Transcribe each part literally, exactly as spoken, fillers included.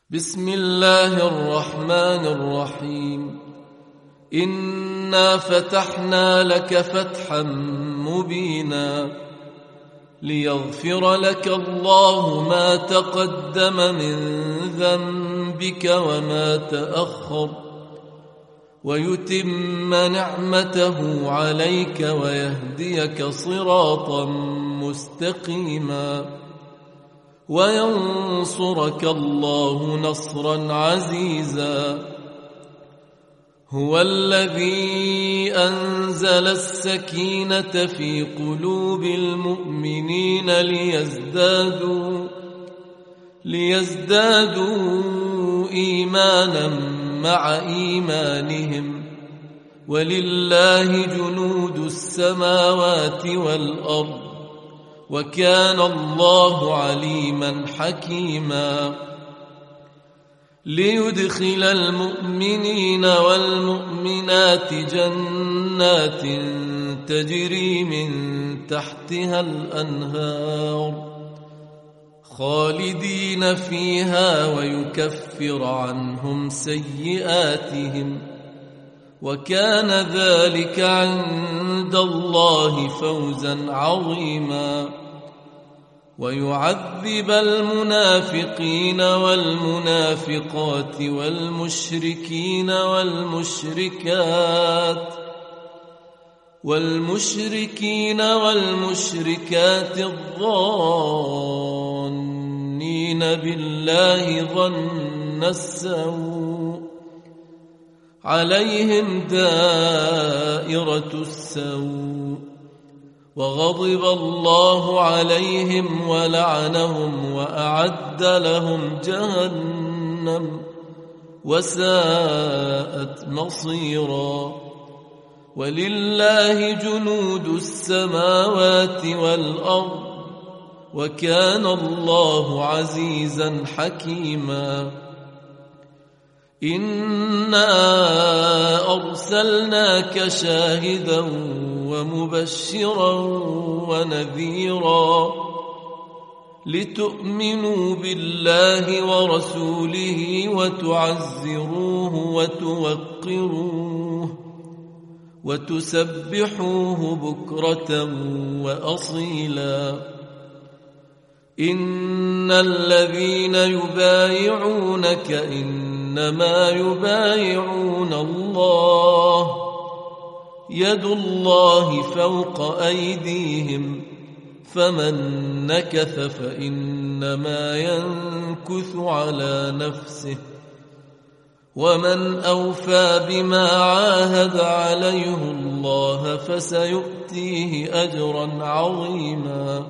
بسم الله الرحمن الرحيم. إنا فتحنا لك فتحا مبينا ليغفر لك الله ما تقدم من ذنبك وما تأخر ويتم نعمته عليك ويهديك صراطا مستقيما وينصرك الله نصرا عزيزا. هو الذي أنزل السكينة في قلوب المؤمنين ليزدادوا ليزدادوا إيمانا مع إيمانهم ولله جنود السماوات والأرض وكان الله عليما حكيما. ليدخل المؤمنين والمؤمنات جنات تجري من تحتها الأنهار خالدين فيها ويكفر عنهم سيئاتهم وكان ذلك عند الله فوزا عظيما. ويعذب المنافقين والمنافقات والمشركين والمشركات والمشركين والمشركات الظانين بالله ظن السوء عليهم دائرة السوء وغضب الله عليهم ولعنهم وأعد لهم جهنم وساءت مصيرا. ولله جنود السماوات والأرض وكان الله عزيزا حكيما. إنا أرسلناك شاهدا ومبشرا ونذيرا لتؤمنوا بالله ورسوله وتعزروه وتوقروه وتسبحوه بكرة وأصيلا. إن الذين يبايعونك إنما يبايعون الله يد الله فوق أيديهم فمن نكث فإنما ينكث على نفسه ومن أوفى بما عاهد عليه الله فسيؤتيه أجرا عظيما.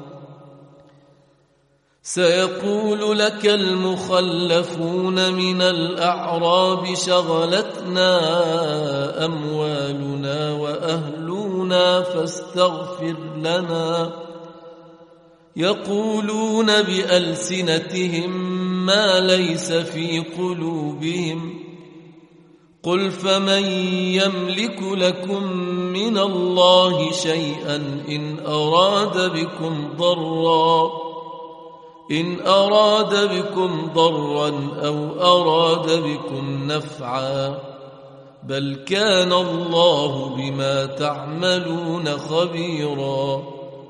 سيقول لك المخلفون من الأعراب شغلتنا أموالنا وأهلنا فاستغفر لنا يقولون بألسنتهم ما ليس في قلوبهم قل فمن يملك لكم من الله شيئا إن أراد بكم ضرا إن أراد بكم ضرا أو أراد بكم نفعا بل كان الله بما تعملون خبيرا.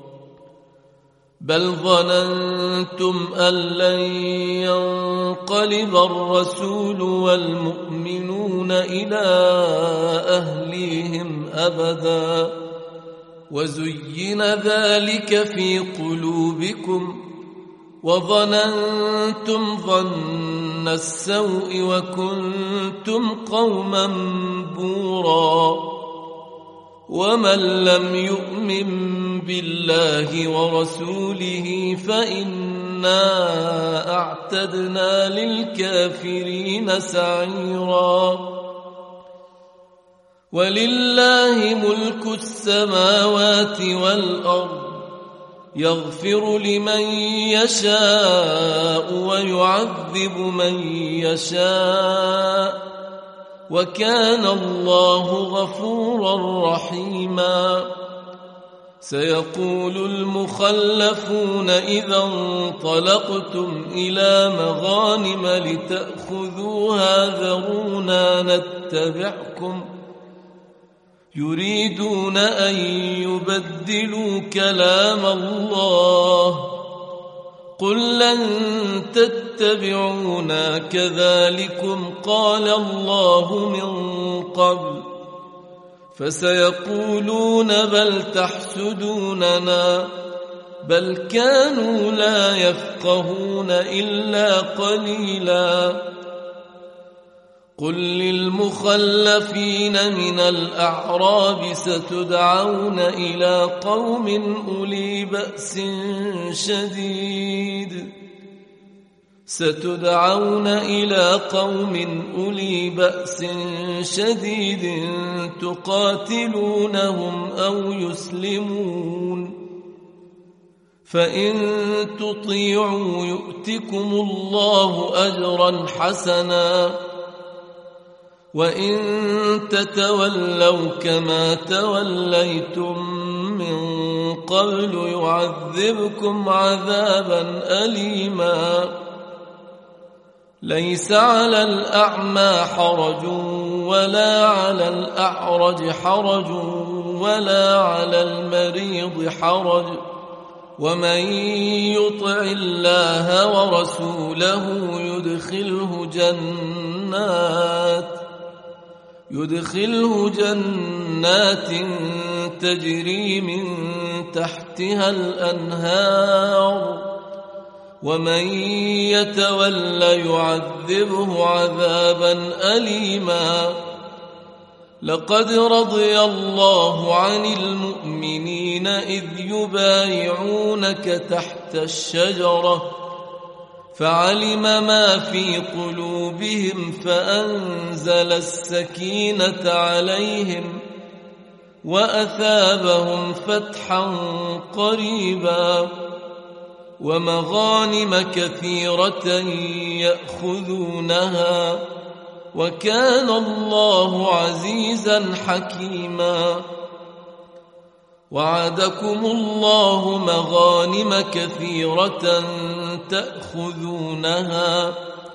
بل ظننتم أن لن ينقلب الرسول والمؤمنون إلى أهليهم أبدا وزين ذلك في قلوبكم وظننتم ظن السوء وكنتم قوما بورا. ومن لم يؤمن بالله ورسوله فإنا أعتدنا للكافرين سعيرا. ولله ملك السماوات والأرض يغفر لمن يشاء ويعذب من يشاء وكان الله غفورا رحيما. سيقول المخلفون إذا انطلقتم إلى مغانم لتأخذوها ذرونا نتبعكم يريدون أن يبدلوا كلام الله قل لن تتبعونا كذلكم قال الله من قبل فسيقولون بل تحسدوننا بل كانوا لا يفقهون إلا قليلا قل للمخلفين من الأعراب ستدعون إلى قوم أولي بأس شديد ستدعون إلى قوم أولي بأس شديد تقاتلونهم أو يسلمون فإن تطيعوا يؤتكم الله أجرا حسنا وإن تتولوا كما توليتم من قبل يعذبكم عذابا أليما ليس على الأعمى حرج ولا على الأعرج حرج ولا على المريض حرج ومن يطع الله ورسوله يدخله جنات يدخله جنات تجري من تحتها الأنهار ومن يتول يعذبه عذابا أليما لقد رضي الله عن المؤمنين إذ يبايعونك تحت الشجرة فعلم ما في قلوبهم فأنزل السكينة عليهم وأثابهم فتحا قريبا ومغانم كثيرة يأخذونها وكان الله عزيزا حكيما وعدكم الله مغانم كثيرة تأخذونها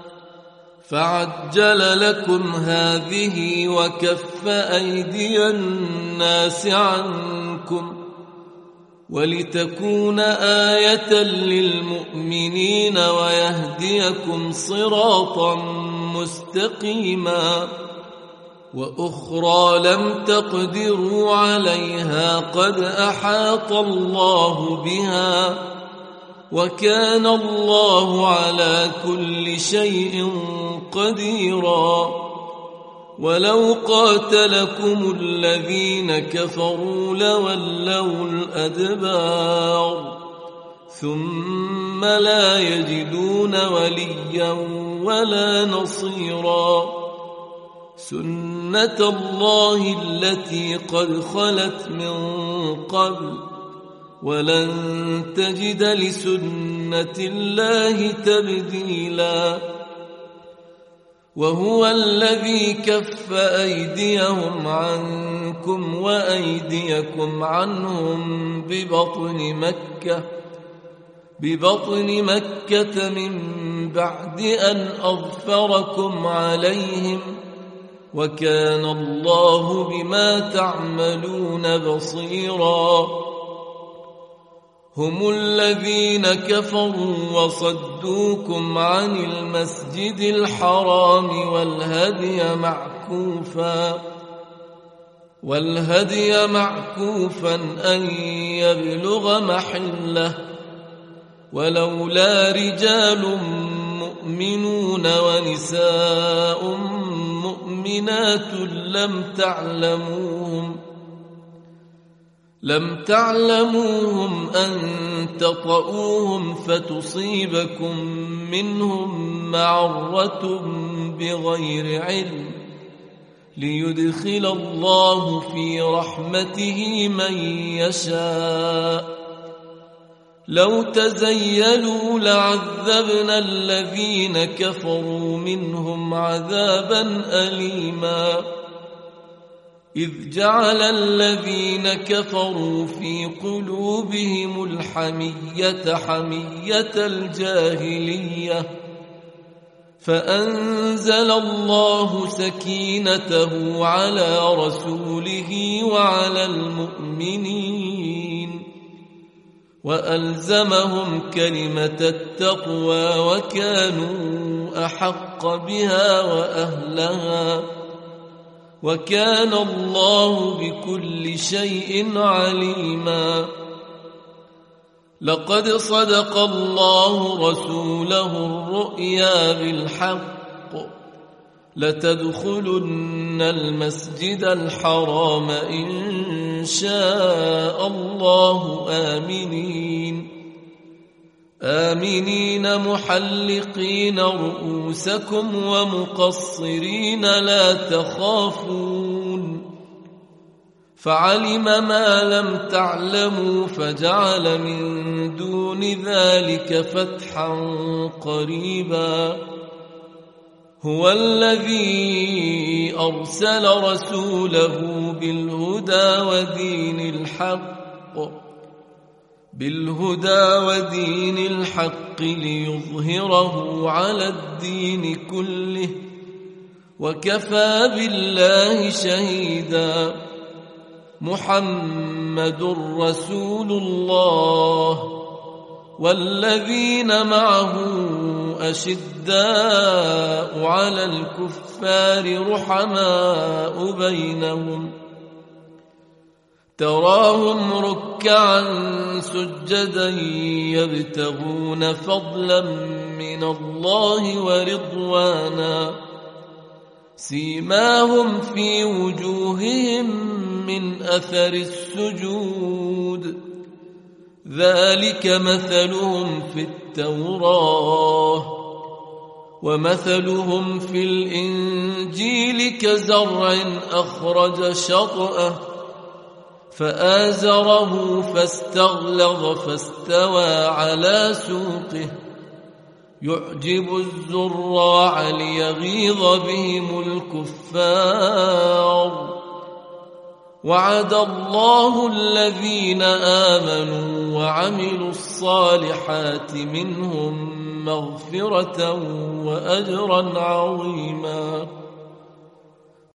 فعجل لكم هذه وكف أيدي الناس عنكم ولتكون آية للمؤمنين ويهديكم صراطا مستقيما وأخرى لم تقدروا عليها قد أحاط الله بها وكان الله على كل شيء قديرا ولو قاتلكم الذين كفروا لولوا الأدبار ثم لا يجدون وليا ولا نصيرا سنة الله التي قد خلت من قبل ولن تجد لسنة الله تبديلا وهو الذي كف أيديهم عنكم وأيديكم عنهم ببطن مكة ببطن مكة من بعد أن أظفركم عليهم وكان الله بما تعملون بصيرا هم الذين كفروا وصدوكم عن المسجد الحرام والهدي معكوفا والهدي معكوفا أن يبلغ محله ولولا رجال مؤمنون ونساء مؤمنات لم تعلموهم لم تعلموهم أن تطؤوهم فتصيبكم منهم معرة بغير علم ليدخل الله في رحمته من يشاء لو تزيلوا لعذبنا الذين كفروا منهم عذابا أليما إذ جعل الذين كفروا في قلوبهم الحمية حمية الجاهلية فأنزل الله سكينته على رسوله وعلى المؤمنين وألزمهم كلمة التقوى وكانوا أحق بها وأهلها وكان الله بكل شيء عليما. لقد صدق الله رسوله الرؤيا بالحق لتدخلن المسجد الحرام إن شاء الله آمنين آمنين محلقين رؤوسكم ومقصرين لا تخافون فعلم ما لم تعلموا فجعل من دون ذلك فتحا قريبا. هو الذي أرسل رسوله بالهدى ودين الحق بالهدى ودين الحق ليظهره على الدين كله وكفى بالله شهيدا. محمد رسول الله والذين معه أشداء على الكفار رحماء بينهم تراهم ركعا سجدا يبتغون فضلا من الله ورضوانا سيماهم في وجوههم من أثر السجود ذلك مثلهم في التوراة ومثلهم في الإنجيل كزرع أخرج شطأه فآزره فاستغلظ فاستوى على سوقه يعجب الزراع ليغيظ بهم الكفار. وعد الله الذين آمنوا وعملوا الصالحات منهم مغفرة وأجرا عظيما.